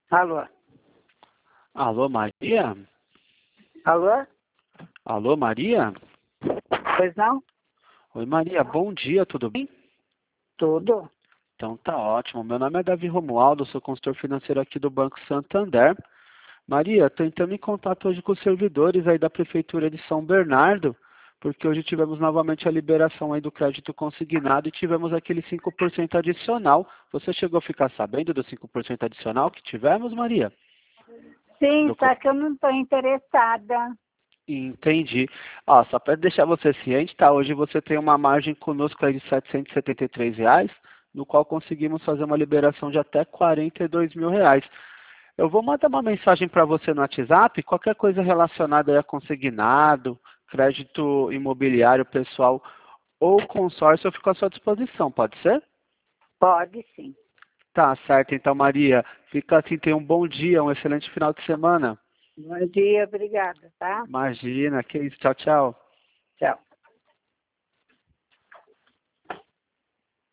Alô? Alô, Maria? Alô? Alô, Maria? Pois não? Oi, Maria, bom dia, tudo bem? Tudo? Então tá ótimo. Meu nome é Davi Romualdo, sou consultor financeiro aqui do Banco Santander. Maria, tô entrando em contato hoje com os servidores aí da Prefeitura de São Bernardo, porque hoje tivemos novamente a liberação aí do crédito consignado e tivemos aquele 5% adicional. Você chegou a ficar sabendo do 5% adicional que tivemos, Maria? Sim, Do só que eu não estou interessada. Entendi. Ó, só para deixar você ciente, tá? Hoje você tem uma margem conosco aí de R$ 773, no qual conseguimos fazer uma liberação de até R$ 42.000. Eu vou mandar uma mensagem para você no WhatsApp, qualquer coisa relacionada aí a consignado, crédito imobiliário pessoal ou consórcio, eu fico à sua disposição, pode ser? Pode sim. Tá certo, então, Maria. Fica assim, tenha um bom dia, um excelente final de semana. Bom dia, obrigada, tá? Imagina, que isso. Tchau, tchau. Tchau.